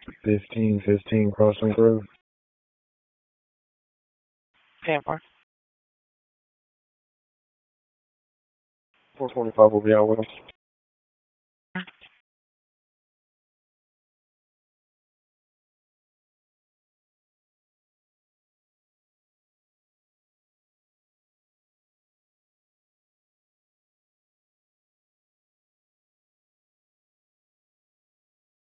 1515 Crossing Grove. 10-4. 425 will be out with us.